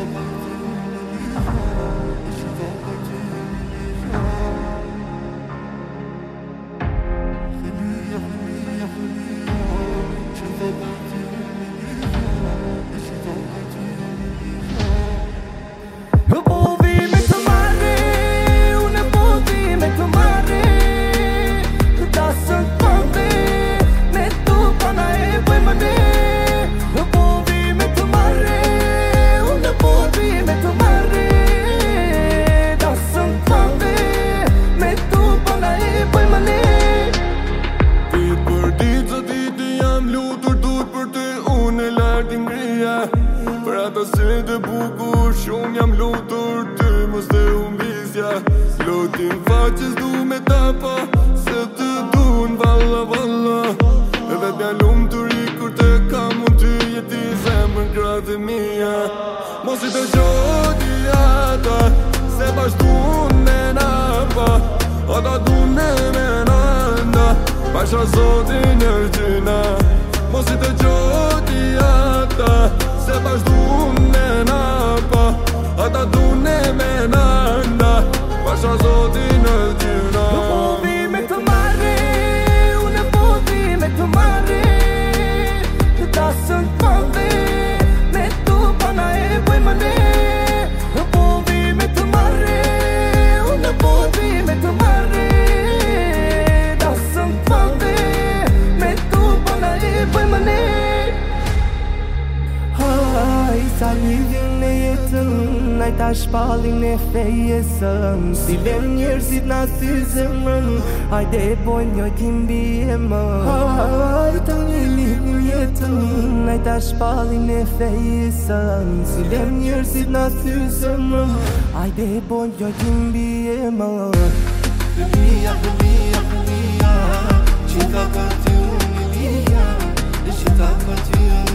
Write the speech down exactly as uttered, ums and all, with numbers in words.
Për ata sy të bukur, shumë jam lutur, ty mos të humbisja. Lotin faqes du me tapa, se të dun valla valla. E vet mja lumë të ri kur të kam unë ty jeti zemër gratë mia. Mos i të gjodi ata, se bashtun me napa. Ata dun me me nanda, pasha zotin e gjyna. Mos i të gjodi ata, se bashtun me napa. Ata dun me nanda, pasha zotin e gjyna. Nuk po vi me të marri, unë po vi me të marri. Të tasën pande, me tu pana e bëj më ne. Nuk po vi me të marri, unë po vi me të marri. Tasën pande, me tu pana e bëj më ne. Ai, sa lidhjen e jetën, ai ta shpallin e fejesën. Si ven njerëzit na sy zemrën, hajde e bojnë një timbi e më. Ai, ta një lidhjen e jetën, ai ta shpallin e fejesën. Si ven njerëzit na sy zemrën, hajde e bojnë një timbi e më. Fëmija, fëmija, fëmija, qita për ty unë i lija, e qita për ty